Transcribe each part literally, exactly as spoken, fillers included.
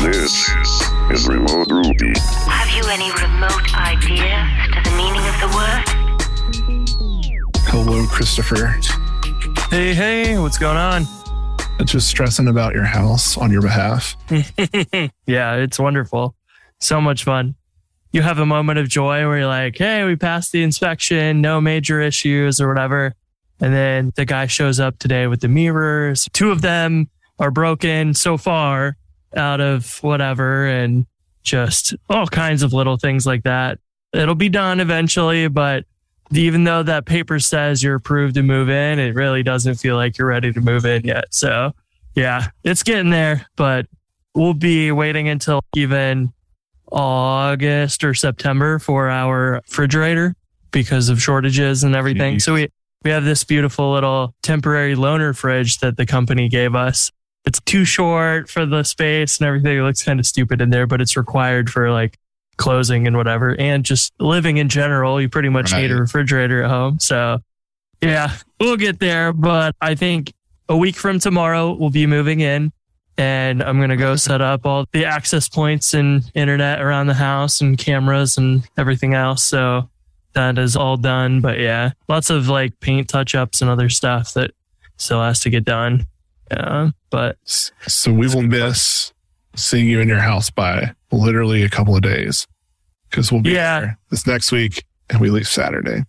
This is Remote Ruby. Have you any remote idea to the meaning of the word? Hello, Christopher. Hey, hey, what's going on? Just stressing about your house on your behalf. Yeah, it's wonderful. So much fun. You have a moment of joy where you're like, hey, we passed the inspection, no major issues or whatever. And then the guy shows up today with the mirrors. Two of them are broken so far out of whatever, and just all kinds of little things like that. It'll be done eventually, but even though that paper says you're approved to move in, it really doesn't feel like you're ready to move in yet. So yeah, it's getting there, but we'll be waiting until even August or September for our refrigerator because of shortages and everything. Jeez. So we, we have this beautiful little temporary loaner fridge that the company gave us. It's too short for the space and everything. It looks kind of stupid in there, but it's required for like closing and whatever. And just living in general, you pretty much right. need a refrigerator at home. So yeah, we'll get there. But I think a week from tomorrow, we'll be moving in. And I'm going to go set up all the access points and internet around the house and cameras and everything else. So that is all done. But yeah, lots of like paint touch-ups and other stuff that still has to get done. Yeah, but so we will miss seeing you in your house by literally a couple of days because we'll be yeah. there this next week and we leave Saturday.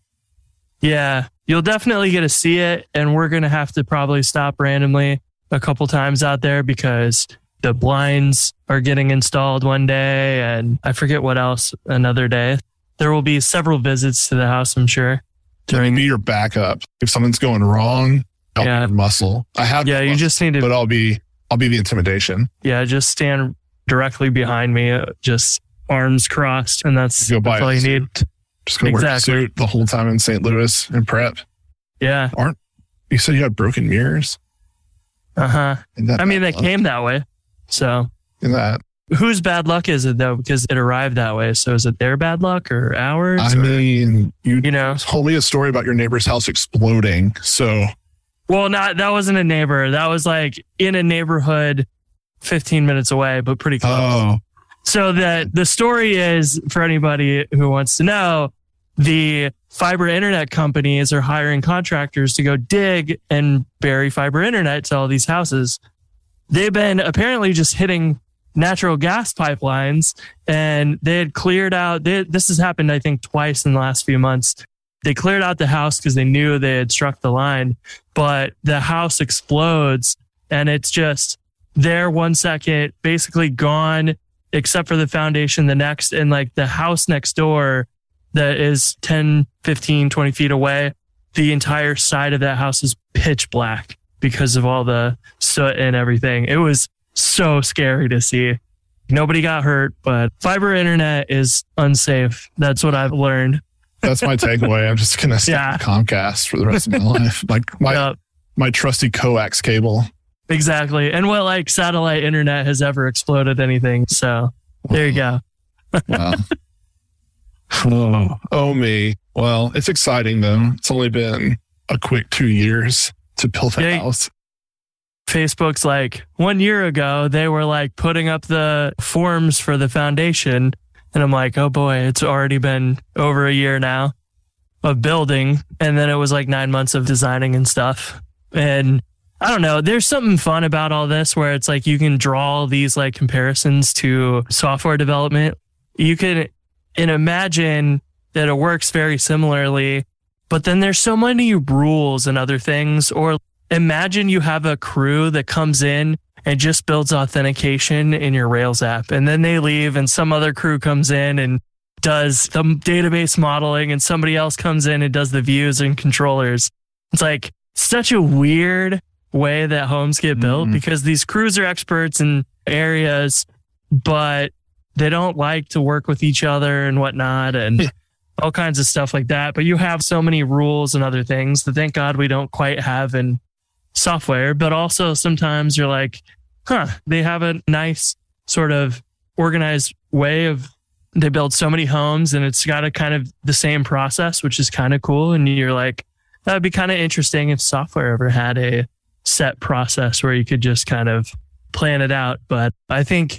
Yeah, you'll definitely get to see it. And we're going to have to probably stop randomly a couple times out there because the blinds are getting installed one day and I forget what else another day. There will be several visits to the house, I'm sure. During be your backup. If something's going wrong, I'll yeah. be your muscle. I have Yeah, you muscle, just need to but I'll be I'll be the intimidation. Yeah, just stand directly behind me, just arms crossed, and that's, go that's all you suit. need. Just go exactly. wear a suit the whole time in Saint Louis and prep. Yeah. Aren't you said you had broken mirrors? Uh-huh. I mean, they luck? came that way. So in that. Whose bad luck is it though? Because it arrived that way. So is it their bad luck or ours? I or, mean, you, you know, told me a story about your neighbor's house exploding. So well, not that wasn't a neighbor. That was like in a neighborhood fifteen minutes away, but pretty close. Oh. So that the story is, for anybody who wants to know, the fiber internet companies are hiring contractors to go dig and bury fiber internet to all these houses. They've been apparently just hitting natural gas pipelines, and they had cleared out. They, this has happened, I think, twice in the last few months. They cleared out the house because they knew they had struck the line, but the house explodes and it's just there one second, basically gone, except for the foundation the next, and like the house next door that is ten, fifteen, twenty feet away, the entire side of that house is pitch black because of all the soot and everything. It was so scary to see. Nobody got hurt, but fiber internet is unsafe. That's what I've learned. That's my takeaway. I'm just going to stick yeah. with Comcast for the rest of my life. Like my, yep. my trusty coax cable. Exactly. And what like satellite internet has ever exploded anything. So there you go. Wow. Oh, oh me. Well, it's exciting though. It's only been a quick two years to build a yeah, house. Facebook's like one year ago, they were like putting up the forms for the foundation. And I'm like, oh boy, it's already been over a year now of building. And then it was like nine months of designing and stuff. And I don't know, there's something fun about all this where it's like you can draw these like comparisons to software development. You can and imagine that it works very similarly, but then there's so many rules and other things. Or imagine you have a crew that comes in and just builds authentication in your Rails app. And then they leave and some other crew comes in and does the database modeling and somebody else comes in and does the views and controllers. It's like such a weird way that homes get built mm-hmm. because these crews are experts in areas, but they don't like to work with each other and whatnot and all kinds of stuff like that. But you have so many rules and other things that thank God we don't quite have in software. But also sometimes you're like, huh, they have a nice sort of organized way of, they build so many homes and it's got a kind of the same process, which is kind of cool. And you're like, that'd be kind of interesting if software ever had a set process where you could just kind of plan it out. But I think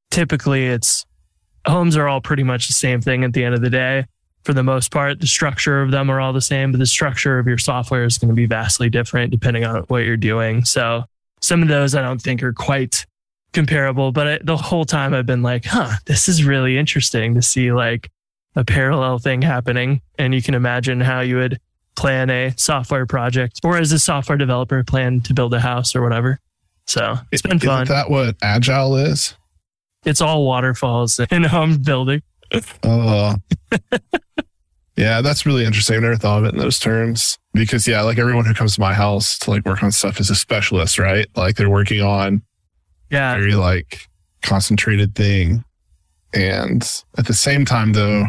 typically it's homes are all pretty much the same thing at the end of the day. For the most part, the structure of them are all the same, but the structure of your software is going to be vastly different depending on what you're doing. So some of those I don't think are quite comparable, but I, the whole time I've been like, huh, this is really interesting to see like a parallel thing happening. And you can imagine how you would plan a software project or as a software developer plan to build a house or whatever. So it's been fun. Is that what Agile is? It's all waterfalls in home building. Oh, yeah, that's really interesting. I've never thought of it in those terms because, yeah, like everyone who comes to my house to like work on stuff is a specialist, right? Like they're working on yeah, a very like concentrated thing. And at the same time, though,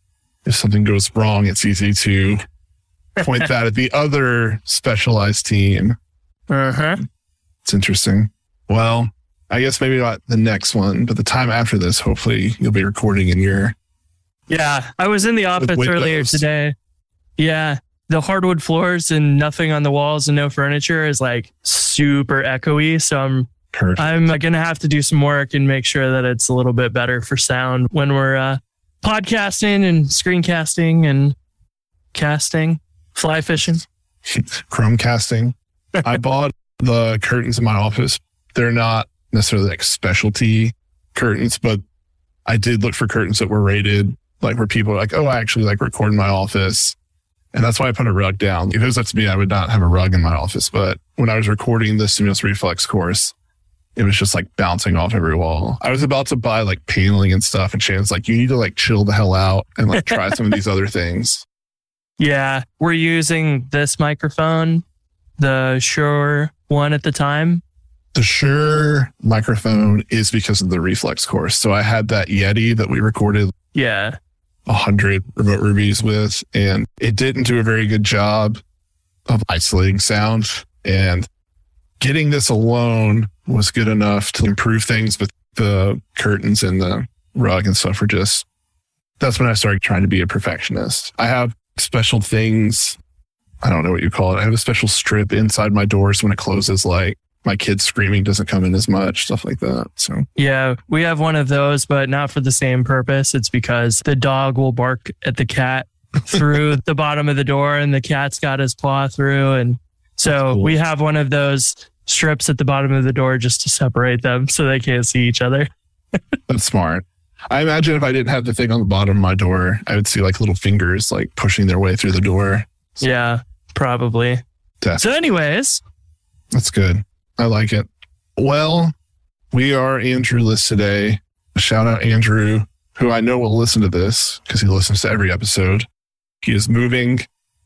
if something goes wrong, it's easy to point that at the other specialized team. Uh-huh. It's interesting. Well, I guess maybe not the next one, but the time after this, hopefully you'll be recording in your... Yeah, I was in the office earlier today. Yeah, the hardwood floors and nothing on the walls and no furniture is like super echoey. So I'm Perfect. I'm going to have to do some work and make sure that it's a little bit better for sound when we're uh, podcasting and screencasting and casting, fly fishing. Chromecasting. I bought the curtains in my office. They're not necessarily like specialty curtains, but I did look for curtains that were rated, like where people are like, oh, I actually like record in my office. And that's why I put a rug down. If it was up to me, I would not have a rug in my office. But when I was recording the Stimulus Reflex course, it was just like bouncing off every wall. I was about to buy like paneling and stuff. And Shannon's like, you need to like chill the hell out and like try some of these other things. Yeah. We're using this microphone, the Shure one at the time. The Shure microphone is because of the Reflex course. So I had that Yeti that we recorded yeah, a hundred remote rubies with, and it didn't do a very good job of isolating sound. And getting this alone was good enough to improve things, but the curtains and the rug and stuff were just, that's when I started trying to be a perfectionist. I have special things, I don't know what you call it. I have a special strip inside my doors when it closes, like my kids screaming doesn't come in as much, stuff like that. So yeah, we have one of those, but not for the same purpose. It's because the dog will bark at the cat through the bottom of the door and the cat's got his paw through. And so cool. We have one of those strips at the bottom of the door just to separate them so they can't see each other. That's smart. I imagine if I didn't have the thing on the bottom of my door, I would see like little fingers like pushing their way through the door. So, yeah, probably. Definitely. So anyways. That's good. I like it. Well, we are Andrew-less today. Shout out Andrew, who I know will listen to this because he listens to every episode. He is moving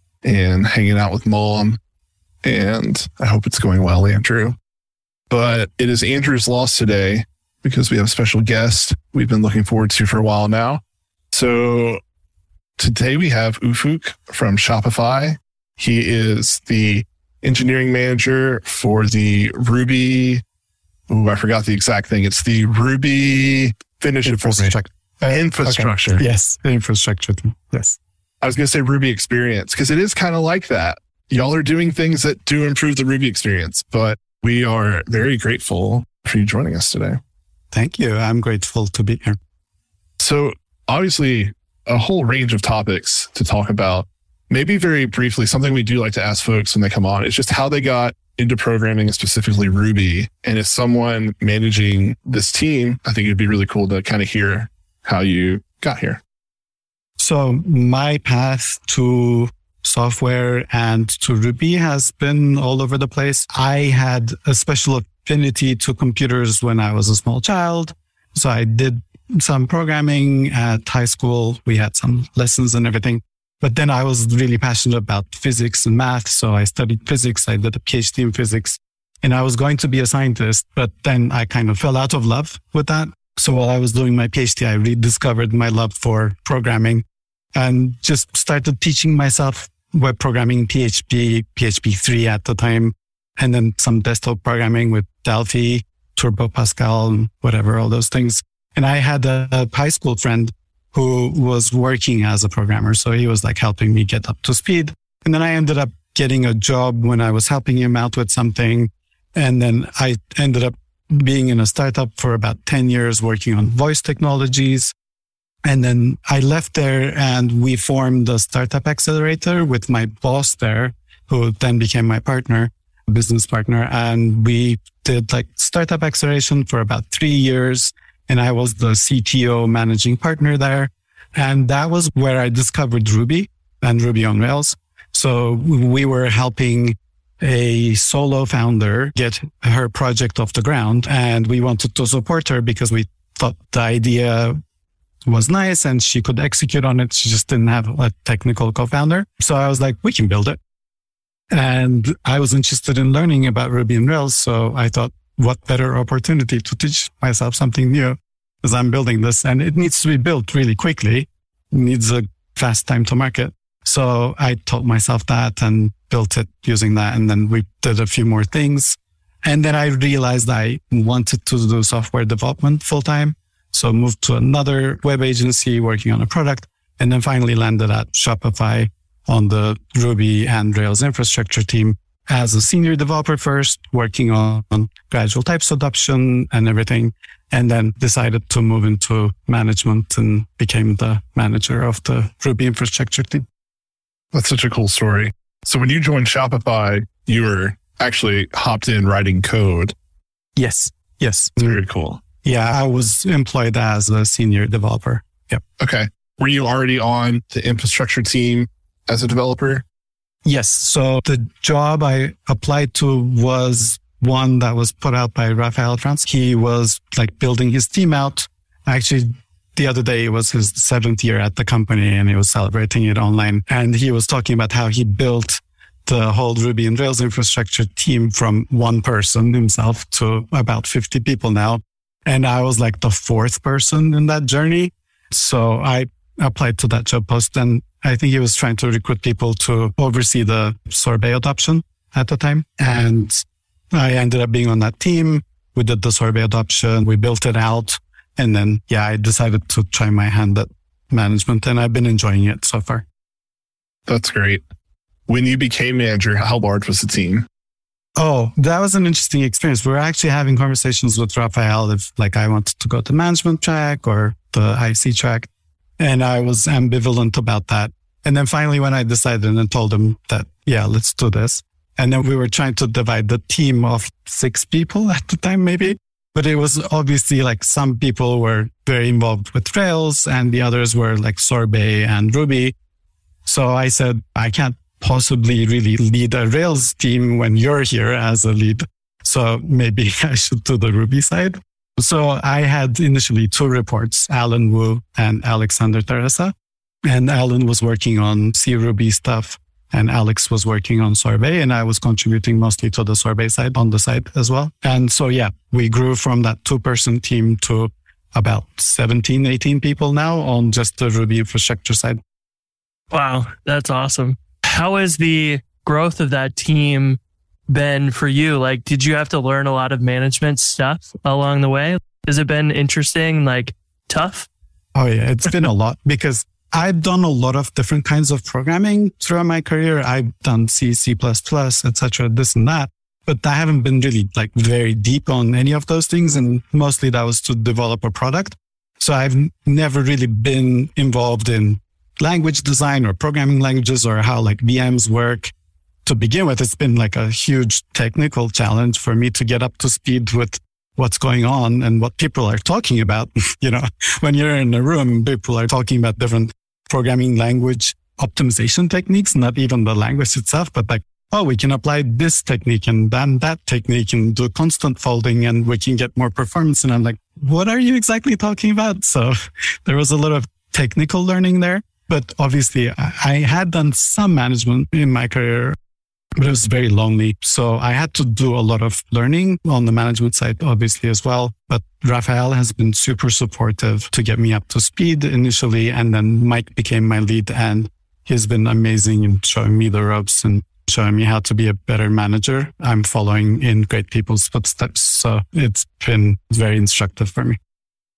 and hanging out with mom, and I hope it's going well, Andrew. But it is Andrew's loss today because we have a special guest we've been looking forward to for a while now. So today we have Ufuk from Shopify. He is the engineering manager for the Ruby. Oh, I forgot the exact thing. It's the Ruby finish infrastructure. Uh, infrastructure. Okay. Yes, infrastructure. Yes. I was going to say Ruby experience because it is kind of like that. Y'all are doing things that do improve the Ruby experience, but we are very grateful for you joining us today. Thank you. I'm grateful to be here. So obviously a whole range of topics to talk about. Maybe very briefly, something we do like to ask folks when they come on is just how they got into programming and specifically Ruby. And as someone managing this team, I think it'd be really cool to kind of hear how you got here. So my path to software and to Ruby has been all over the place. I had a special affinity to computers when I was a small child. So I did some programming at high school. We had some lessons and everything. But then I was really passionate about physics and math. So I studied physics. I did a PhD in physics and I was going to be a scientist, but then I kind of fell out of love with that. So while I was doing my PhD, I rediscovered my love for programming and just started teaching myself web programming, P H P, P H P three at the time, and then some desktop programming with Delphi, Turbo Pascal, whatever, all those things. And I had a, a high school friend who was working as a programmer. So he was like helping me get up to speed. And then I ended up getting a job when I was helping him out with something. And then I ended up being in a startup for about ten years, working on voice technologies. And then I left there and we formed the Startup Accelerator with my boss there, who then became my partner, business partner. And we did like startup acceleration for about three years. And I was the C T O managing partner there. And that was where I discovered Ruby and Ruby on Rails. So we were helping a solo founder get her project off the ground. And we wanted to support her because we thought the idea was nice and she could execute on it. She just didn't have a technical co-founder. So I was like, we can build it. And I was interested in learning about Ruby on Rails. So I thought, what better opportunity to teach myself something new as I'm building this. And it needs to be built really quickly. It needs a fast time to market. So I taught myself that and built it using that. And then we did a few more things. And then I realized I wanted to do software development full time. So moved to another web agency working on a product, and then finally landed at Shopify on the Ruby and Rails infrastructure team as a senior developer first, working on gradual types adoption and everything, and then decided to move into management and became the manager of the Ruby infrastructure team. That's such a cool story. So when you joined Shopify, you were actually hopped in writing code. Yes. Yes. It's very cool. Yeah, I was employed as a senior developer. Yep. Okay. Were you already on the infrastructure team as a developer? Yes. So the job I applied to was one that was put out by Raphael France. He was like building his team out. Actually, the other day it was his seventh year at the company and he was celebrating it online. And he was talking about how he built the whole Ruby and Rails infrastructure team from one person himself to about fifty people now. And I was like the fourth person in that journey. So I applied to that job post, and I think he was trying to recruit people to oversee the Sorbet adoption at the time. And I ended up being on that team. We did the Sorbet adoption. We built it out. And then, yeah, I decided to try my hand at management, and I've been enjoying it so far. That's great. When you became manager, how large was the team? Oh, that was an interesting experience. We were actually having conversations with Raphael if like I wanted to go to management track or the I C track. And I was ambivalent about that. And then finally, when I decided and told him that, yeah, let's do this. And then we were trying to divide the team of six people at the time, maybe. But it was obviously like some people were very involved with Rails and the others were like Sorbet and Ruby. So I said, I can't possibly really lead a Rails team when you're here as a lead. So maybe I should do the Ruby side. So I had initially two reports, Alan Wu and Alexander Teresa. And Alan was working on C Ruby stuff and Alex was working on Sorbet, and I was contributing mostly to the Sorbet side on the side as well. And so, yeah, we grew from that two person team to about seventeen, eighteen people now on just the Ruby infrastructure side. Wow, that's awesome. How has the growth of that team been for you? Like, did you have to learn a lot of management stuff along the way? Has it been interesting, like tough? Oh yeah, it's been a lot because I've done a lot of different kinds of programming throughout my career. I've done C, C++, et cetera, this and that, but I haven't been really like very deep on any of those things. And mostly that was to develop a product. So I've never really been involved in language design or programming languages or how like V Ms work. To begin with, it's been like a huge technical challenge for me to get up to speed with what's going on and what people are talking about. You know, when you're in a room, people are talking about different programming language optimization techniques, not even the language itself, but like, oh, we can apply this technique and then that technique and do constant folding and we can get more performance. And I'm like, what are you exactly talking about? So there was a lot of technical learning there. But obviously, I had done some management in my career, but it was very lonely. So I had to do a lot of learning on the management side, obviously, as well. But Raphael has been super supportive to get me up to speed initially. And then Mike became my lead, and he's been amazing in showing me the ropes and showing me how to be a better manager. I'm following in great people's footsteps. So it's been very instructive for me.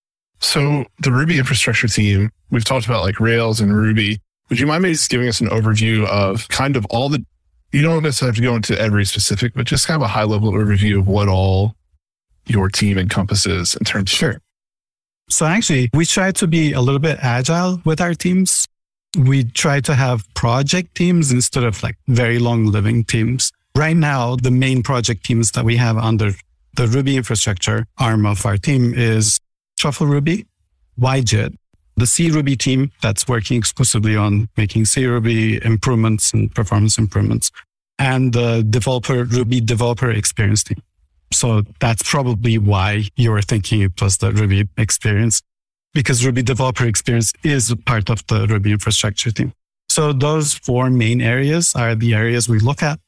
So the Ruby infrastructure team, we've talked about like Rails and Ruby. Would you mind maybe just giving us an overview of kind of all the, you don't necessarily have to go into every specific, but just kind of a high level overview of what all your team encompasses in terms Sure. So actually, we try to be a little bit agile with our teams. We try to have project teams instead of like very long living teams. Right now, the main project teams that we have under the Ruby infrastructure arm of our team is Truffle Ruby, Y J I T, the C Ruby team that's working exclusively on making C Ruby improvements and performance improvements, and the developer Ruby developer experience team. So that's probably why you were thinking it was the Ruby experience, because Ruby developer experience is part of the Ruby infrastructure team. So those four main areas are the areas we look at.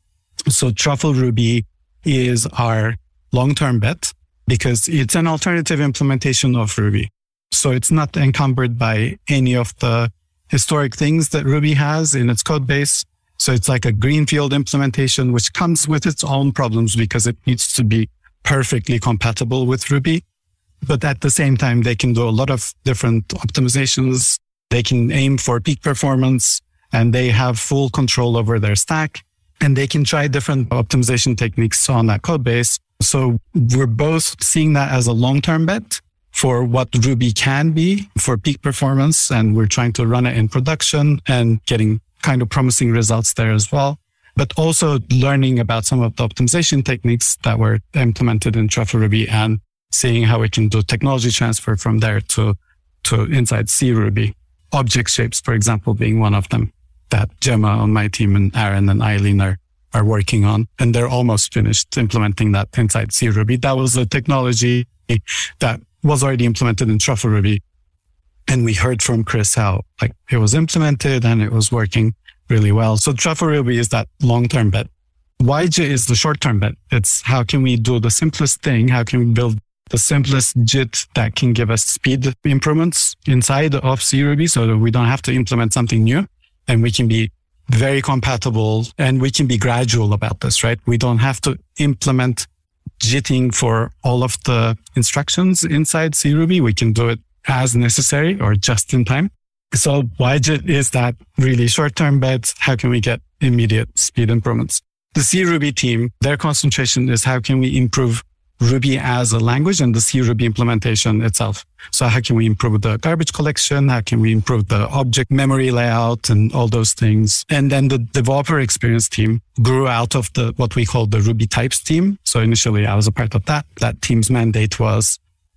So Truffle Ruby is our long-term bet because it's an alternative implementation of Ruby. So it's not encumbered by any of the historic things that Ruby has in its code base. So it's like a greenfield implementation, which comes with its own problems because it needs to be perfectly compatible with Ruby. But at the same time, they can do a lot of different optimizations. They can aim for peak performance and they have full control over their stack. And they can try different optimization techniques on that code base. So we're both seeing that as a long-term bet for what Ruby can be for peak performance. And we're trying to run it in production and getting kind of promising results there as well. But also learning about some of the optimization techniques that were implemented in Truffle Ruby and seeing how we can do technology transfer from there to, to inside C Ruby. Object shapes, for example, being one of them that Gemma on my team and Aaron and Eileen are, are working on. And they're almost finished implementing that inside C Ruby. That was a technology that was already implemented in Truffle Ruby. And we heard from Chris how like it was implemented and it was working really well. So Truffle Ruby is that long-term bet. Y J I T is the short-term bet. It's how can we do the simplest thing? How can we build the simplest J I T that can give us speed improvements inside of C Ruby so that we don't have to implement something new and we can be very compatible and we can be gradual about this, right? We don't have to implement JITting for all of the instructions inside C Ruby. We can do it as necessary or just in time. So Y J I T is that really short-term bet. How can we get immediate speed improvements? The C Ruby team, their concentration is how can we improve Ruby as a language and the C Ruby implementation itself. So how can we improve the garbage collection? How can we improve the object memory layout and all those things? And then the developer experience team grew out of the what we call the Ruby types team. So initially I was a part of that. That team's mandate was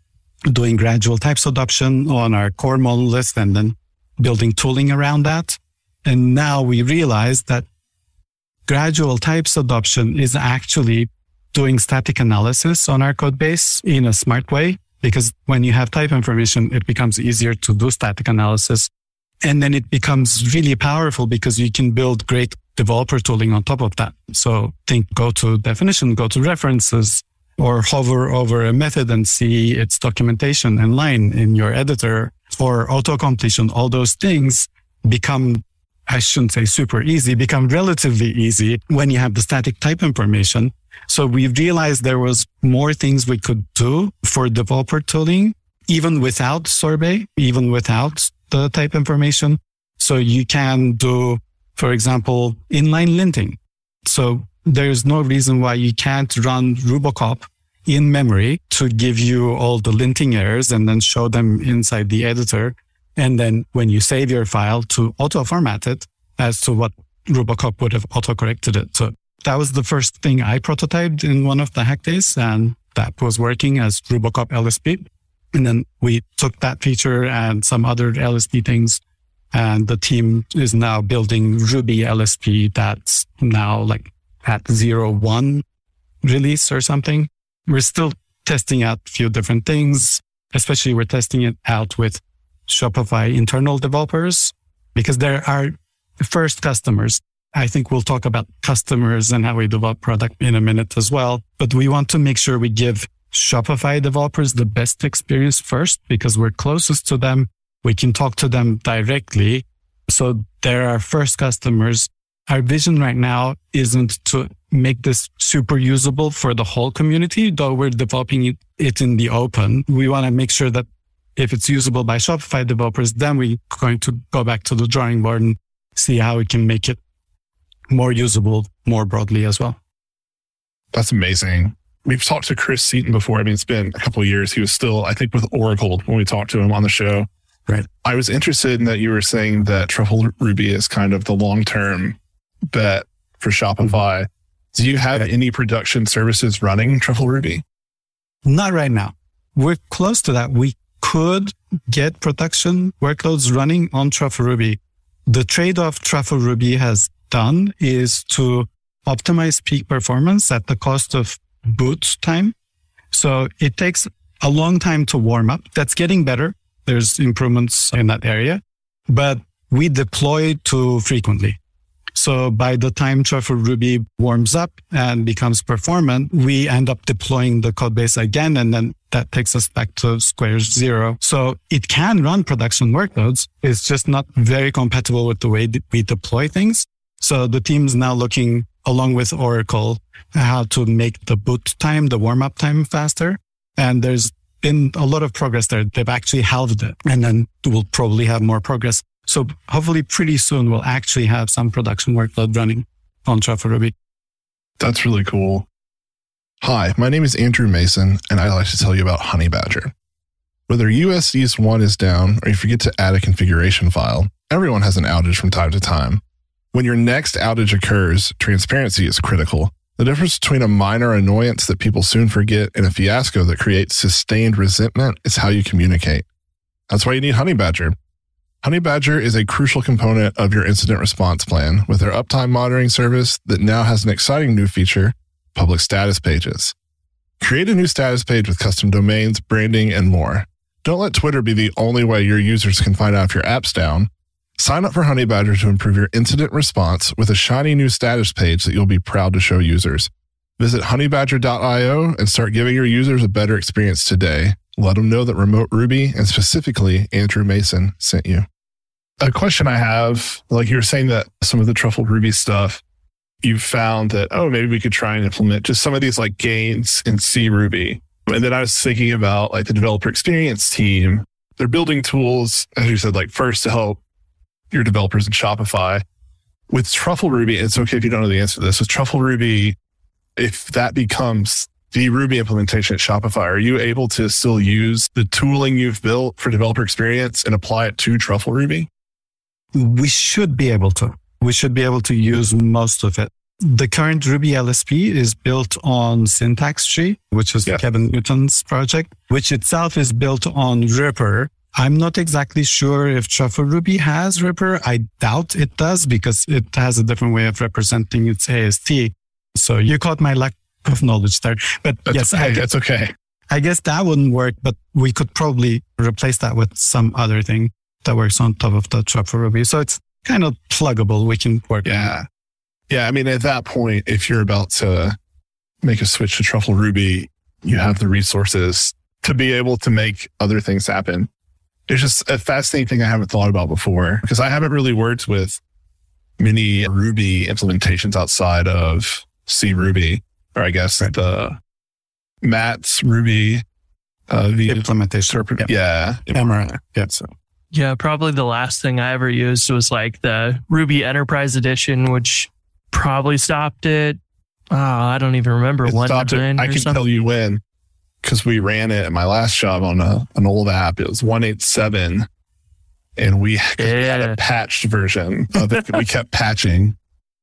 doing gradual types adoption on our core monolith and then building tooling around that. And now we realize that gradual types adoption is actually doing static analysis on our code base in a smart way, because when you have type information, it becomes easier to do static analysis. And then it becomes really powerful because you can build great developer tooling on top of that. So think go to definition, go to references, or hover over a method and see its documentation and line in your editor, or auto-completion. All those things become, I shouldn't say super easy, become relatively easy when you have the static type information. So we realized there was more things we could do for developer tooling, even without Sorbet, even without the type information. So you can do, for example, inline linting. So there's no reason why you can't run Rubocop in memory to give you all the linting errors and then show them inside the editor. And then when you save your file to auto format it as to what Rubocop would have auto corrected it. So that was the first thing I prototyped in one of the hack days, and that was working as Rubocop L S P. And then we took that feature and some other L S P things, and the team is now building Ruby L S P that's now like at zero one release or something. We're still testing out a few different things, especially we're testing it out with Shopify internal developers because there are first customers. I think we'll talk about customers and how we develop product in a minute as well. But we want to make sure we give Shopify developers the best experience first because we're closest to them. We can talk to them directly. So they're our first customers. Our vision right now isn't to make this super usable for the whole community, though we're developing it, it in the open. We want to make sure that if it's usable by Shopify developers, then we're going to go back to the drawing board and see how we can make it more usable more broadly as well. That's amazing. we've talked to Chris Seaton before. I mean, it's been a couple of years. He was still, I think, with Oracle when we talked to him on the show. Right. I was interested in that you were saying that Truffle Ruby is kind of the long-term bet for Shopify. Mm-hmm. Do you have any production services running Truffle Ruby? Not right now. We're close to that. We could get production workloads running on Truffle Ruby. The trade-off Truffle Ruby has done is to optimize peak performance at the cost of boot time. So it takes a long time to warm up. That's getting better. There's improvements in that area, but we deploy too frequently. So by the time Truffle Ruby warms up and becomes performant, we end up deploying the code base again, and then that takes us back to square zero. So it can run production workloads. It's just not very compatible with the way that we deploy things. So the team's now looking, along with Oracle, how to make the boot time, the warm-up time faster. And there's been a lot of progress there. They've actually halved it, and then we'll probably have more progress. So hopefully pretty soon we'll actually have some production workload running on Truffle Ruby. That's really cool. Hi, my name is Andrew Mason, and I'd like to tell you about Honeybadger. Whether U S East one is down or you forget to add a configuration file, everyone has an outage from time to time. When your next outage occurs, transparency is critical. The difference between a minor annoyance that people soon forget and a fiasco that creates sustained resentment is how you communicate. That's why you need Honeybadger. Honeybadger is a crucial component of your incident response plan with their uptime monitoring service that now has an exciting new feature, public status pages. Create a new status page with custom domains, branding, and more. Don't let Twitter be the only way your users can find out if your app's down. Sign up for Honeybadger to improve your incident response with a shiny new status page that you'll be proud to show users. Visit honeybadger dot io and start giving your users a better experience today. Let them know that Remote Ruby, and specifically Andrew Mason, sent you. A question I have, like you were saying that some of the Truffle Ruby stuff, you found that, oh, maybe we could try and implement just some of these like gains in C Ruby. And then I was thinking about like the developer experience team. They're building tools, as you said, like first to help your developers in Shopify. With Truffle Ruby, it's okay if you don't know the answer to this. With Truffle Ruby, if that becomes the Ruby implementation at Shopify, are you able to still use the tooling you've built for developer experience and apply it to Truffle Ruby? We should be able to. We should be able to use most of it. The current Ruby L S P is built on Syntax Tree, which is yeah. Kevin Newton's project, which itself is built on Ripper. I'm not exactly sure if Truffle Ruby has Ripper. I doubt it does because it has a different way of representing its A S T. So you caught my lack of knowledge there. But that's yes, okay. I, that's okay. I guess that wouldn't work, but we could probably replace that with some other thing that works on top of the Truffle Ruby. So it's kind of pluggable. We can work. Yeah. Yeah. I mean, at that point, if you're about to make a switch to Truffle Ruby, you have the resources to be able to make other things happen. It's just a fascinating thing I haven't thought about before because I haven't really worked with many Ruby implementations outside of C Ruby, or I guess right. the Matt's Ruby uh, the implementation. Yep. Yeah. Emera. Yeah. So. Yeah, probably the last thing I ever used was like the Ruby Enterprise Edition, which probably stopped it. Oh, I don't even remember it when. Stopped it. I can something. tell you when, because we ran it at my last job on a, an old app. It was one eighty-seven, and we, yeah. we had a patched version of it. We kept patching.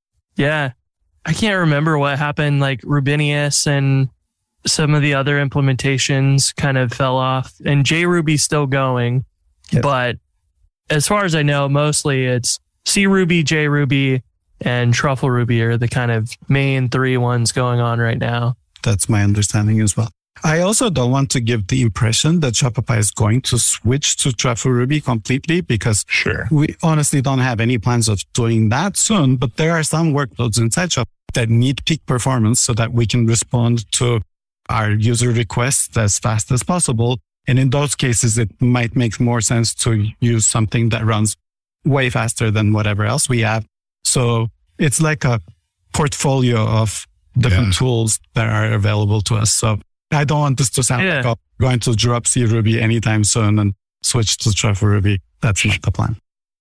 Yeah, I can't remember what happened. Like Rubinius and some of the other implementations kind of fell off, and JRuby's still going. Yep. But as far as I know, mostly it's C Ruby, JRuby, and Truffle Ruby are the kind of main three ones going on right now. That's my understanding as well. I also don't want to give the impression that Shopify is going to switch to Truffle Ruby completely because sure. we honestly don't have any plans of doing that soon. But there are some workloads inside Shopify that need peak performance so that we can respond to our user requests as fast as possible. And in those cases, it might make more sense to use something that runs way faster than whatever else we have. So it's like a portfolio of different yeah. tools that are available to us. So I don't want this to sound yeah. like I'm going to drop C Ruby anytime soon and switch to Truffle Ruby. That's not the plan.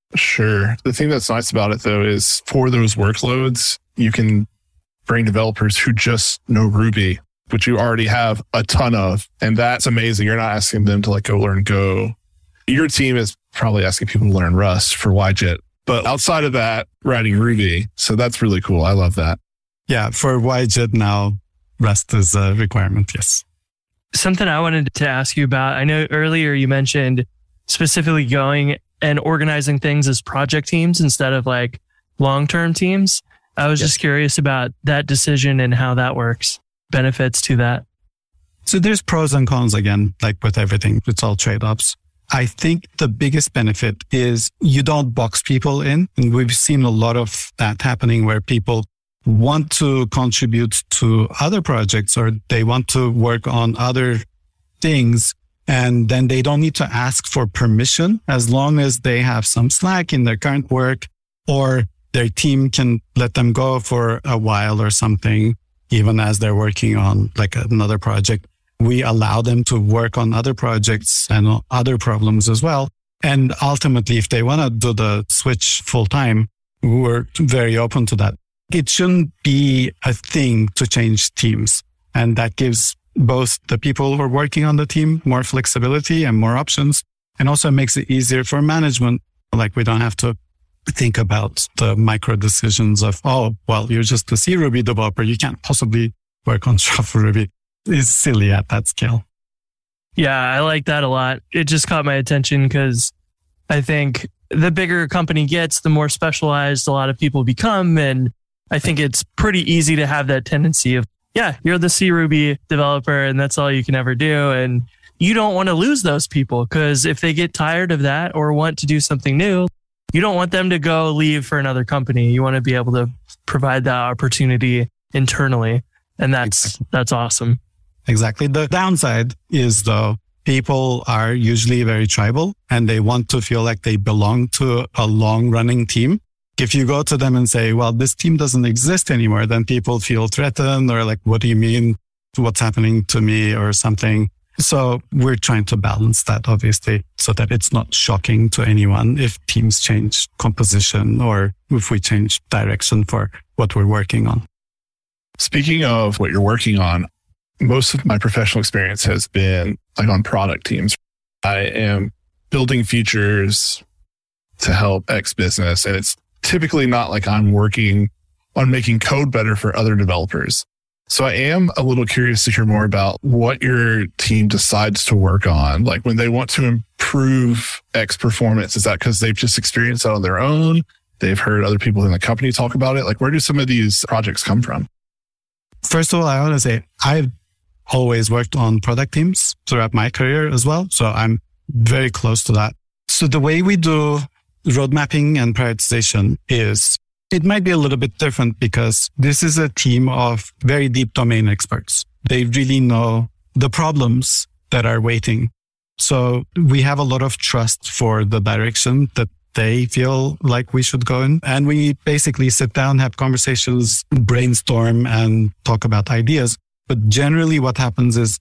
Sure. The thing that's nice about it, though, is for those workloads, you can bring developers who just know Ruby which you already have a ton of. And that's amazing. You're not asking them to like go learn Go. Your team is probably asking people to learn Rust for YJet. But outside of that, writing Ruby. So that's really cool. I love that. Yeah, for YJet now, Rust is a requirement, yes. Something I wanted to ask you about, I know earlier you mentioned specifically going and organizing things as project teams instead of like long-term teams. I was yes. just curious about that decision and how that works, benefits to that. So there's pros and cons again, like with everything. It's all trade-offs. I think the biggest benefit is you don't box people in. And we've seen a lot of that happening where people want to contribute to other projects or they want to work on other things. And then they don't need to ask for permission as long as they have some slack in their current work or their team can let them go for a while or something, even as they're working on like another project. We allow them to work on other projects and other problems as well. And ultimately, if they want to do the switch full time, we're very open to that. It shouldn't be a thing to change teams. And that gives both the people who are working on the team more flexibility and more options. And also makes it easier for management. Like we don't have to think about the micro decisions of, oh, well, you're just a C Ruby developer. You can't possibly work on Truffle Ruby. It's silly at that scale. Yeah, I like that a lot. It just caught my attention because I think the bigger a company gets, the more specialized a lot of people become. And I think it's pretty easy to have that tendency of, yeah, you're the C Ruby developer and that's all you can ever do. And you don't want to lose those people because if they get tired of that or want to do something new, you don't want them to go leave for another company. You want to be able to provide that opportunity internally. And that's, exactly. that's awesome. Exactly. The downside is though, people are usually very tribal and they want to feel like they belong to a long running team. If you go to them and say, well, this team doesn't exist anymore, then people feel threatened or like, what do you mean? What's happening to me or something? So we're trying to balance that, obviously, so that it's not shocking to anyone if teams change composition or if we change direction for what we're working on. Speaking of what you're working on, most of my professional experience has been like on product teams. I am building features to help X business. And it's typically not like I'm working on making code better for other developers. So I am a little curious to hear more about what your team decides to work on. Like when they want to improve X performance, is that because they've just experienced it on their own? They've heard other people in the company talk about it? Like where do some of these projects come from? First of all, I want to say I've always worked on product teams throughout my career as well. So I'm very close to that. So the way we do road mapping and prioritization is, it might be a little bit different because this is a team of very deep domain experts. They really know the problems that are waiting. So we have a lot of trust for the direction that they feel like we should go in. And we basically sit down, have conversations, brainstorm, and talk about ideas. But generally what happens is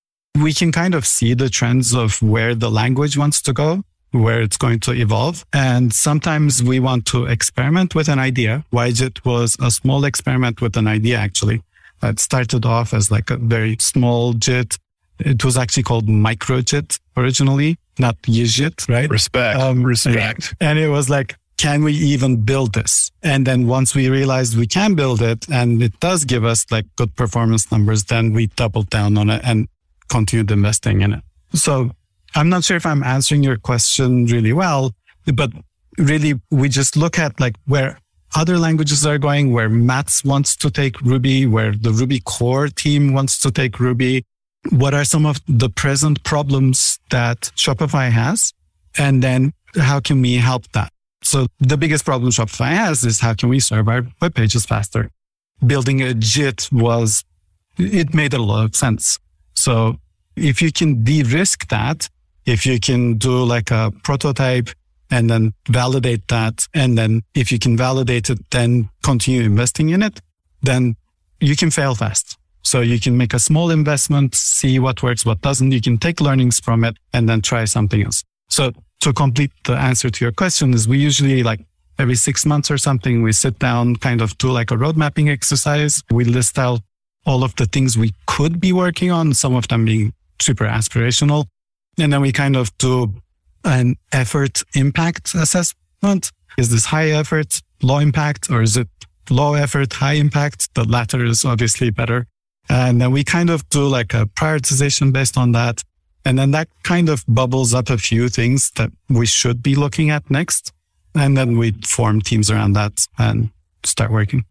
we can kind of see the trends of where the language wants to go, where it's going to evolve. And sometimes we want to experiment with an idea. YJet was a small experiment with an idea, actually. It started off as like a very small JIT. It was actually called MicroJit originally, not YJet, right? Respect, um, respect. And it was like, can we even build this? And then once we realized we can build it and it does give us like good performance numbers, then we doubled down on it and continued investing in it. So I'm not sure if I'm answering your question really well, but really we just look at like where other languages are going, where Mats wants to take Ruby, where the Ruby core team wants to take Ruby. What are some of the present problems that Shopify has? And then how can we help that? So the biggest problem Shopify has is how can we serve our web pages faster? Building a JIT was, it made a lot of sense. So if you can de-risk that, if you can do like a prototype and then validate that, and then if you can validate it, then continue investing in it, then you can fail fast. So you can make a small investment, see what works, what doesn't. You can take learnings from it and then try something else. So to complete the answer to your question is we usually like every six months or something, we sit down, kind of do like a road mapping exercise. We list out all of the things we could be working on, some of them being super aspirational. And then we kind of do an effort impact assessment. Is this high effort, low impact, or is it low effort, high impact? The latter is obviously better. And then we kind of do like a prioritization based on that. And then that kind of bubbles up a few things that we should be looking at next. And then we form teams around that and start working.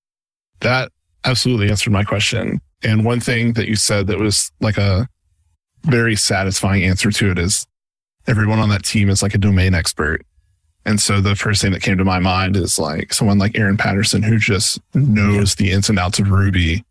That absolutely answered my question. And one thing that you said that was like a very satisfying answer to it is everyone on that team is like a domain expert. And so the first thing that came to my mind is like someone like Aaron Patterson, who just knows the ins and outs of Ruby.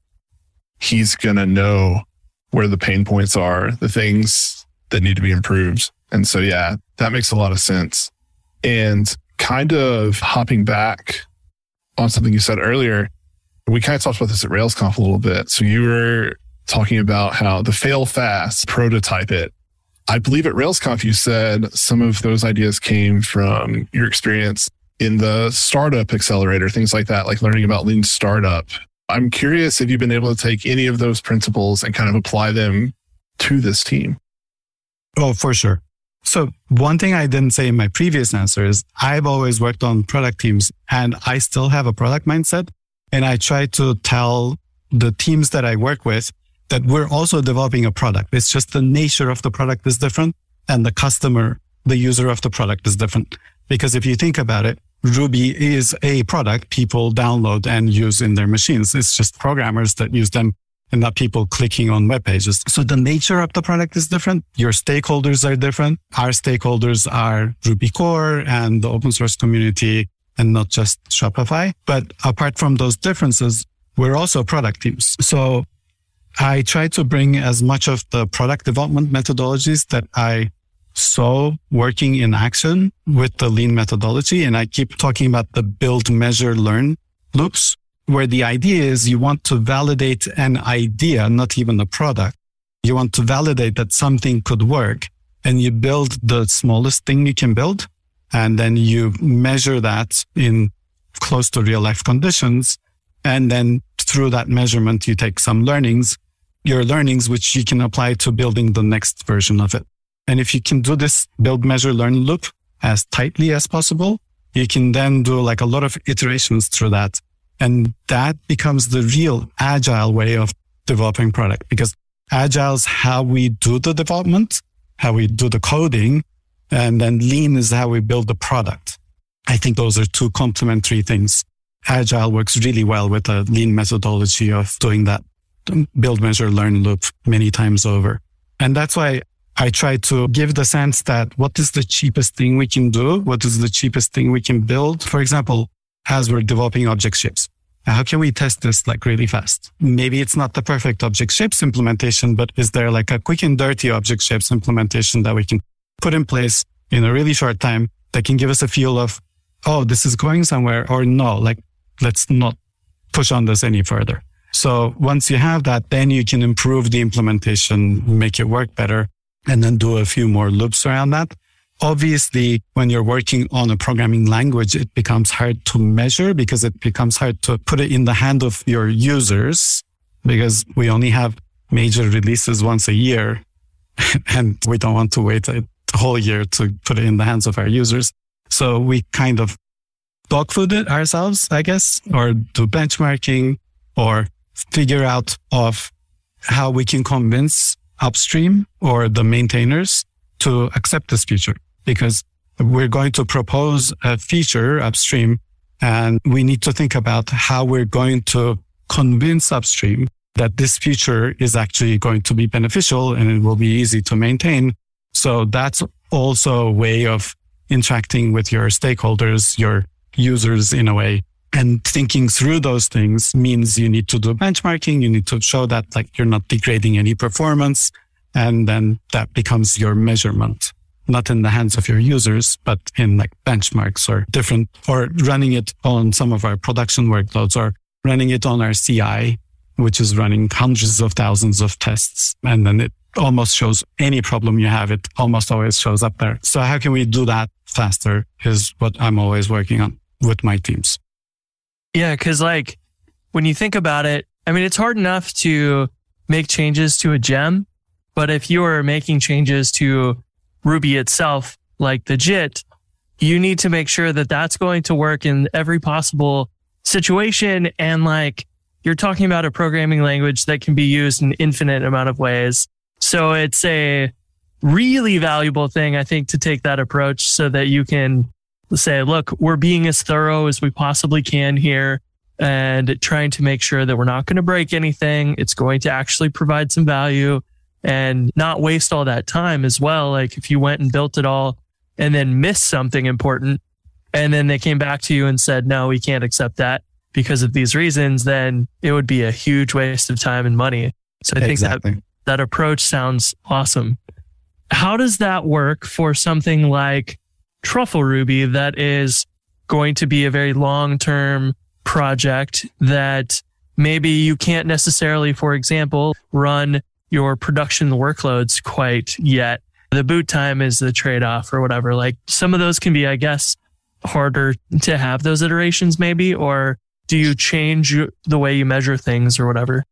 He's going to know where the pain points are, the things that need to be improved. And so, yeah, that makes a lot of sense. And kind of hopping back on something you said earlier, we kind of talked about this at RailsConf a little bit. So you were talking about how the fail fast, prototype it. I believe at RailsConf you said some of those ideas came from your experience in the startup accelerator, things like that, like learning about lean startup. I'm curious if you've been able to take any of those principles and kind of apply them to this team. Oh, for sure. So one thing I didn't say in my previous answer is I've always worked on product teams and I still have a product mindset. And I try to tell the teams that I work with that we're also developing a product. It's just the nature of the product is different and the customer, the user of the product is different. Because if you think about it, Ruby is a product people download and use in their machines. It's just programmers that use them and not people clicking on web pages. So the nature of the product is different. Your stakeholders are different. Our stakeholders are Ruby core and the open source community and not just Shopify. But apart from those differences, we're also product teams. So I try to bring as much of the product development methodologies that I saw working in action with the lean methodology. And I keep talking about the build, measure, learn loops, where the idea is you want to validate an idea, not even a product. You want to validate that something could work and you build the smallest thing you can build. And then you measure that in close to real life conditions. And then through that measurement, you take some learnings, your learnings, which you can apply to building the next version of it. And if you can do this build, measure, learn loop as tightly as possible, you can then do like a lot of iterations through that. And that becomes the real agile way of developing product, because agile is how we do the development, how we do the coding, and then lean is how we build the product. I think those are two complementary things. Agile works really well with a lean methodology of doing that build, measure, learn loop many times over. And that's why I try to give the sense that what is the cheapest thing we can do? What is the cheapest thing we can build? For example, as we're developing object shapes, how can we test this like really fast? Maybe it's not the perfect object shapes implementation, but is there like a quick and dirty object shapes implementation that we can put in place in a really short time that can give us a feel of, oh, this is going somewhere, or no, like, let's not push on this any further. So once you have that, then you can improve the implementation, make it work better, and then do a few more loops around that. Obviously, when you're working on a programming language, it becomes hard to measure because it becomes hard to put it in the hand of your users, because we only have major releases once a year and we don't want to wait a whole year to put it in the hands of our users. So we kind of dog food it ourselves, I guess, or do benchmarking or figure out of how we can convince upstream or the maintainers to accept this feature, because we're going to propose a feature upstream and we need to think about how we're going to convince upstream that this feature is actually going to be beneficial and it will be easy to maintain. So that's also a way of interacting with your stakeholders, your users in a way. And thinking through those things means you need to do benchmarking. You need to show that like you're not degrading any performance. And then that becomes your measurement, not in the hands of your users, but in like benchmarks or different, or running it on some of our production workloads or running it on our C I, which is running hundreds of thousands of tests. And then it almost shows any problem you have. It almost always shows up there. So how can we do that faster is what I'm always working on with my teams. Yeah, because like when you think about it, I mean, it's hard enough to make changes to a gem, but if you're making changes to Ruby itself, like the J I T, you need to make sure that that's going to work in every possible situation. And like, you're talking about a programming language that can be used in an infinite amount of ways. So it's a really valuable thing, I think, to take that approach so that you can say, look, we're being as thorough as we possibly can here and trying to make sure that we're not going to break anything. It's going to actually provide some value and not waste all that time as well. Like if you went and built it all and then missed something important and then they came back to you and said, no, we can't accept that because of these reasons, then it would be a huge waste of time and money. So I think exactly. that that approach sounds awesome. How does that work for something like Truffle Ruby that is going to be a very long-term project that maybe you can't necessarily, for example, run your production workloads quite yet? The boot time is the trade-off or whatever. Like some of those can be, I guess, harder to have those iterations maybe, or do you change the way you measure things or whatever?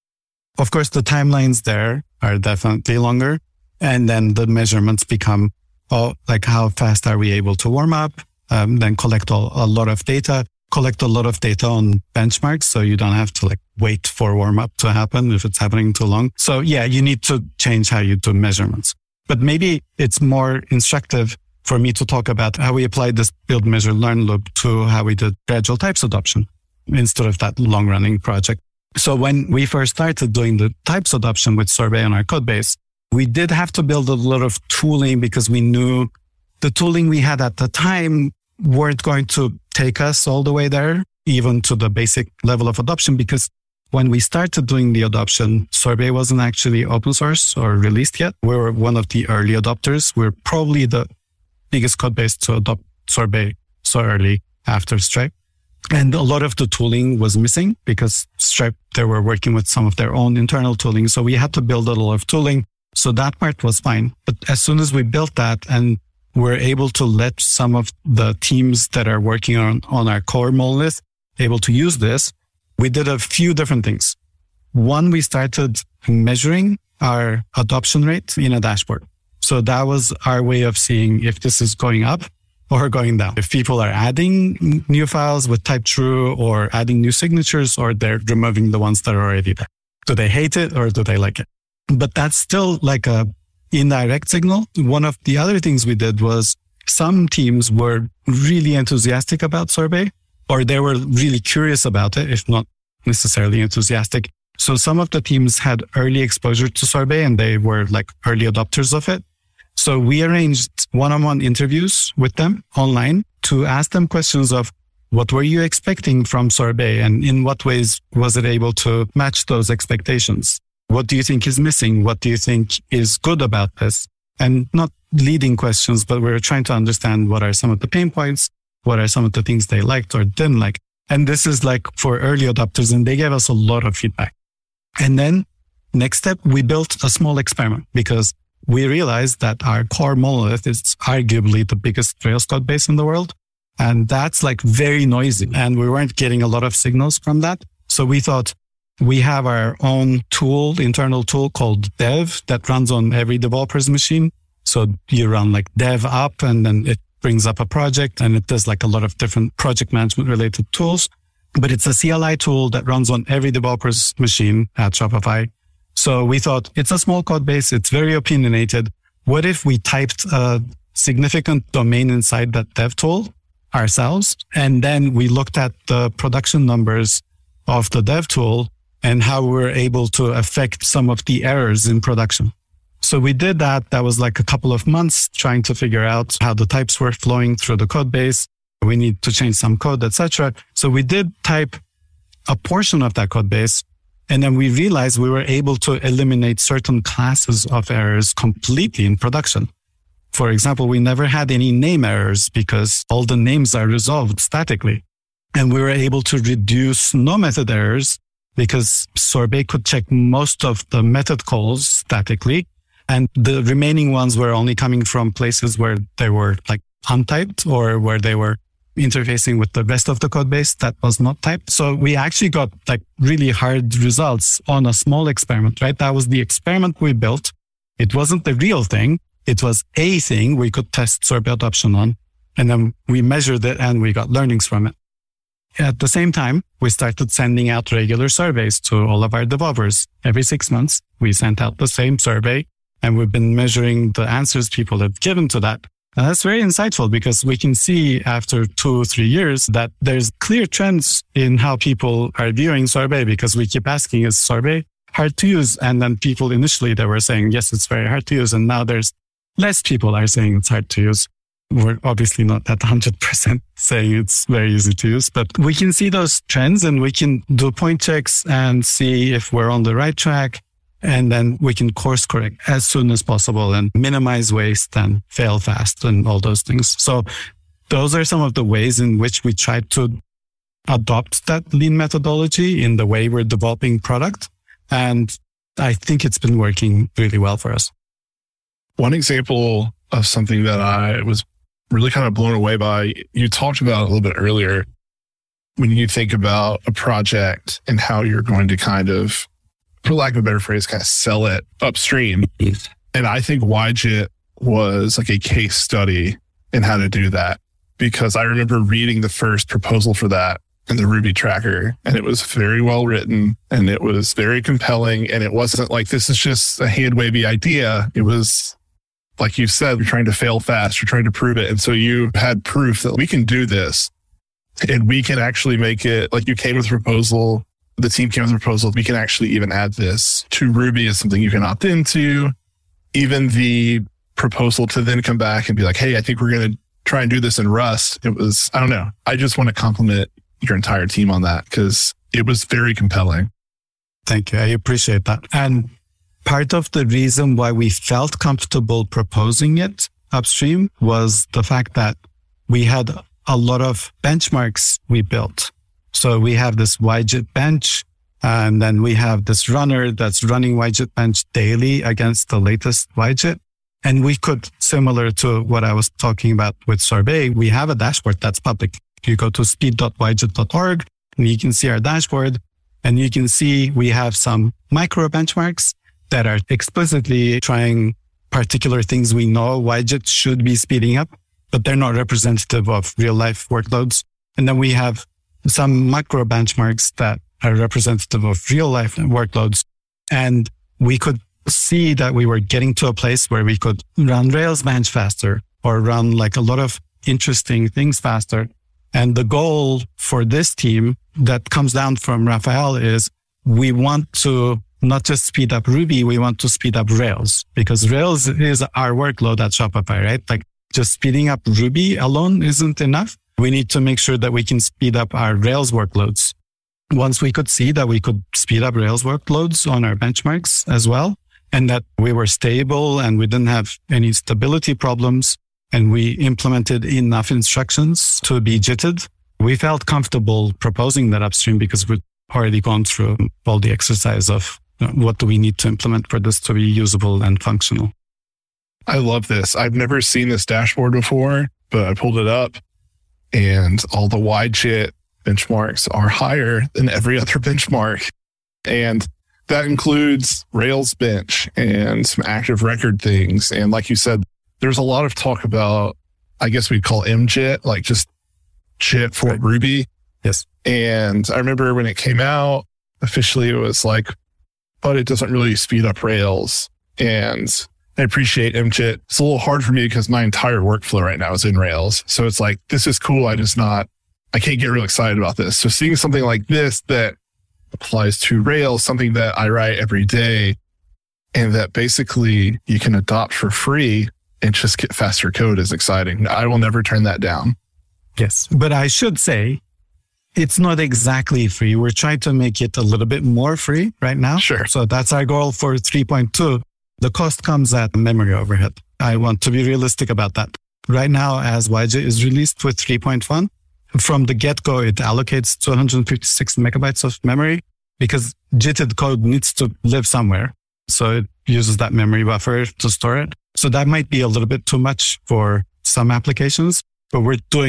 Of course, the timelines there are definitely longer. And then the measurements become, oh, like how fast are we able to warm up? Um, then collect all, a lot of data, collect a lot of data on benchmarks. So you don't have to like wait for warm up to happen if it's happening too long. So yeah, you need to change how you do measurements. But maybe it's more instructive for me to talk about how we applied this build, measure, learn loop to how we did gradual types adoption instead of that long running project. So when we first started doing the types adoption with Sorbet on our code base, we did have to build a lot of tooling because we knew the tooling we had at the time weren't going to take us all the way there, even to the basic level of adoption, because when we started doing the adoption, Sorbet wasn't actually open source or released yet. We were one of the early adopters. We're probably the biggest code base to adopt Sorbet so early after Stripe. And a lot of the tooling was missing because Stripe, they were working with some of their own internal tooling. So we had to build a lot of tooling. So that part was fine. But as soon as we built that and we're able to let some of the teams that are working on, on our core monolith able to use this, we did a few different things. One, we started measuring our adoption rate in a dashboard. So that was our way of seeing if this is going up or going down. If people are adding new files with type true or adding new signatures, or they're removing the ones that are already there. Do they hate it or do they like it? But that's still like a indirect signal. One of the other things we did was some teams were really enthusiastic about Sorbet, or they were really curious about it, if not necessarily enthusiastic. So some of the teams had early exposure to Sorbet and they were like early adopters of it. So we arranged one-on-one interviews with them online to ask them questions of what were you expecting from Sorbet and in what ways was it able to match those expectations? What do you think is missing? What do you think is good about this? And not leading questions, but we were trying to understand what are some of the pain points, what are some of the things they liked or didn't like. And this is like for early adopters, and they gave us a lot of feedback. And then next step, we built a small experiment because we realized that our core monolith is arguably the biggest Rails code base in the world. And that's like very noisy. And we weren't getting a lot of signals from that. So we thought we have our own tool, internal tool called Dev that runs on every developer's machine. So you run like Dev up and then it brings up a project and it does like a lot of different project management related tools. But it's a C L I tool that runs on every developer's machine at Shopify. So we thought it's a small code base. It's very opinionated. What if we typed a significant domain inside that dev tool ourselves? And then we looked at the production numbers of the dev tool and how we were able to affect some of the errors in production. So we did that. That was like a couple of months trying to figure out how the types were flowing through the code base. We need to change some code, et cetera. So we did type a portion of that code base. And then we realized we were able to eliminate certain classes of errors completely in production. For example, we never had any name errors because all the names are resolved statically. And we were able to reduce no method errors because Sorbet could check most of the method calls statically. And the remaining ones were only coming from places where they were like untyped or where they were interfacing with the rest of the code base that was not typed. So we actually got like really hard results on a small experiment, right? That was the experiment we built. It wasn't the real thing. It was a thing we could test sorbet adoption on. And then we measured it and we got learnings from it. At the same time, we started sending out regular surveys to all of our developers. Every six months, we sent out the same survey and we've been measuring the answers people have given to that. And that's very insightful because we can see after two or three years that there's clear trends in how people are viewing sorbet because we keep asking, is sorbet hard to use? And then people initially, they were saying, yes, it's very hard to use. And now there's less people are saying it's hard to use. We're obviously not at one hundred percent saying it's very easy to use, but we can see those trends and we can do point checks and see if we're on the right track. And then we can course correct as soon as possible and minimize waste and fail fast and all those things. So those are some of the ways in which we try to adopt that lean methodology in the way we're developing product. And I think it's been working really well for us. One example of something that I was really kind of blown away by, you talked about a little bit earlier, when you think about a project and how you're going to kind of, for lack of a better phrase, kind of sell it upstream. And I think Wijit was like a case study in how to do that, because I remember reading the first proposal for that in the Ruby tracker, and it was very well written and it was very compelling. And it wasn't like, this is just a hand wavy idea. It was, like you said, you're trying to fail fast, you're trying to prove it. And so you had proof that we can do this and we can actually make it, like you came with a proposal, the team came with a proposal, we can actually even add this to Ruby as something you can opt into. Even the proposal to then come back and be like, hey, I think we're going to try and do this in Rust. It was, I don't know. I just want to compliment your entire team on that because it was very compelling. Thank you. I appreciate that. And part of the reason why we felt comfortable proposing it upstream was the fact that we had a lot of benchmarks we built. So we have this Wijit bench, and then we have this runner that's running Wijit bench daily against the latest Wijit. And we could, similar to what I was talking about with Sorbet, we have a dashboard that's public. You go to speed dot wijit dot org and you can see our dashboard, and you can see we have some micro benchmarks that are explicitly trying particular things we know Wijit should be speeding up, but they're not representative of real life workloads. And then we have some macro benchmarks that are representative of real life workloads. And we could see that we were getting to a place where we could run Rails bench faster or run like a lot of interesting things faster. And the goal for this team that comes down from Raphael is we want to not just speed up Ruby, we want to speed up Rails, because Rails is our workload at Shopify, right? Like just speeding up Ruby alone isn't enough. We need to make sure that we can speed up our Rails workloads. Once we could see that we could speed up Rails workloads on our benchmarks as well, and that we were stable and we didn't have any stability problems, and we implemented enough instructions to be jitted, we felt comfortable proposing that upstream because we'd already gone through all the exercise of what do we need to implement for this to be usable and functional. I love this. I've never seen this dashboard before, but I pulled it up and all the Wijit benchmarks are higher than every other benchmark. And that includes Rails bench and some active record things. And like you said, there's a lot of talk about, I guess we'd call M J I T, like just J I T for right. Ruby. Yes. And I remember when it came out, officially it was like, but it doesn't really speed up Rails. And I appreciate M J I T. It's a little hard for me because my entire workflow right now is in Rails. So it's like, this is cool. I just not, I can't get real excited about this. So seeing something like this that applies to Rails, something that I write every day and that basically you can adopt for free and just get faster code is exciting. I will never turn that down. Yes. But I should say, it's not exactly free. We're trying to make it a little bit more free right now. Sure. So that's our goal for three point two. The cost comes at memory overhead. I want to be realistic about that. Right now, as Wijit is released with three point one, from the get-go, it allocates two hundred fifty-six megabytes of memory because jitted code needs to live somewhere. So it uses that memory buffer to store it. So that might be a little bit too much for some applications, but we're doing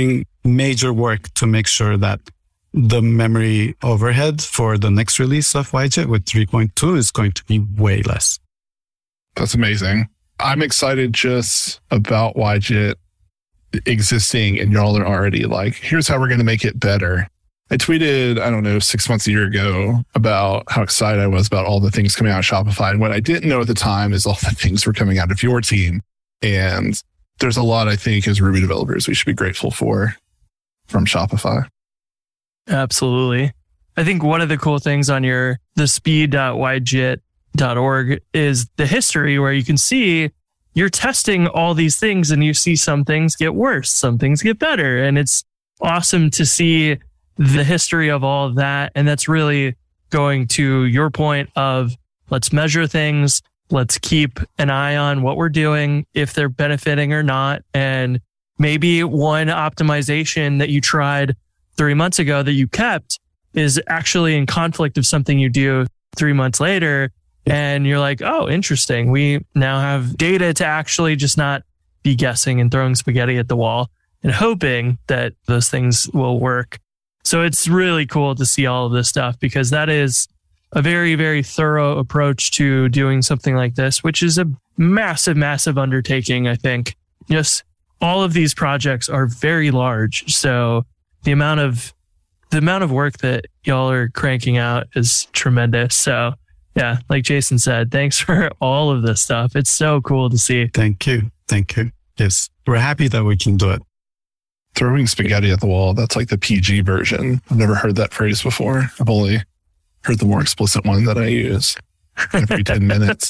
major work to make sure that the memory overhead for the next release of Widget with three point two is going to be way less. That's amazing. I'm excited just about Widget existing, and y'all are already like, here's how we're going to make it better. I tweeted, I don't know, six months, a year ago about how excited I was about all the things coming out of Shopify. And what I didn't know at the time is all the things were coming out of your team. And there's a lot, I think, as Ruby developers, we should be grateful for from Shopify. Absolutely. I think one of the cool things on your the speed dot widget dot org is the history, where you can see you're testing all these things and you see some things get worse, some things get better. And it's awesome to see the history of all of that. And that's really going to your point of let's measure things. Let's keep an eye on what we're doing, if they're benefiting or not. And maybe one optimization that you tried three months ago that you kept is actually in conflict of something you do three months later. And you're like, oh, interesting. We now have data to actually just not be guessing and throwing spaghetti at the wall and hoping that those things will work. So it's really cool to see all of this stuff, because that is a very, very thorough approach to doing something like this, which is a massive, massive undertaking, I think. Yes, all of these projects are very large. So the amount of the amount of work that y'all are cranking out is tremendous. So yeah, like Jason said, thanks for all of this stuff. It's so cool to see. Thank you. Thank you. Yes, we're happy that we can do it. Throwing spaghetti at the wall, that's like the P G version. I've never heard that phrase before. I've only heard the more explicit one that I use every ten minutes.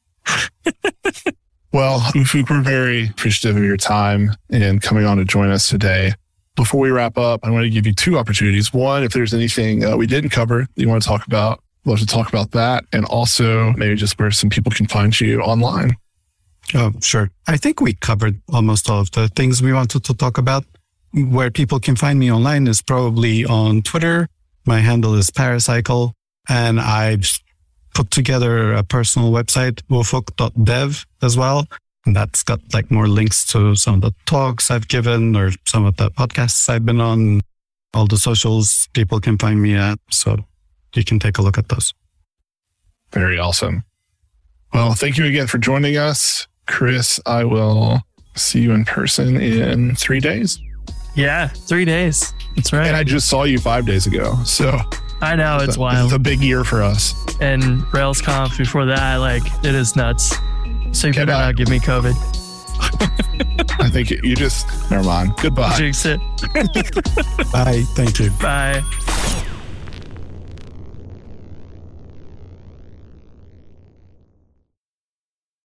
Well, Ufuk, we're very appreciative of your time and coming on to join us today. Before we wrap up, I want to give you two opportunities. One, if there's anything uh, we didn't cover that you want to talk about, we'd love to talk about that. And also maybe just where some people can find you online. Oh, sure. I think we covered almost all of the things we wanted to talk about. Where people can find me online is probably on Twitter. My handle is Paracycle, and I've put together a personal website, ufuk dot dev as well. And that's got like more links to some of the talks I've given or some of the podcasts I've been on, all the socials people can find me at. So you can take a look at those. Very awesome. Well, thank you again for joining us. Chris, I will see you in person in three days. Yeah, three days. That's right. And I just saw you five days ago. So I know, it's a, wild. It's a big year for us. And RailsConf before that, like, it is nuts. So you better not give me COVID. I think you just, never mind. Goodbye. Jinx it. Bye. Thank you. Bye.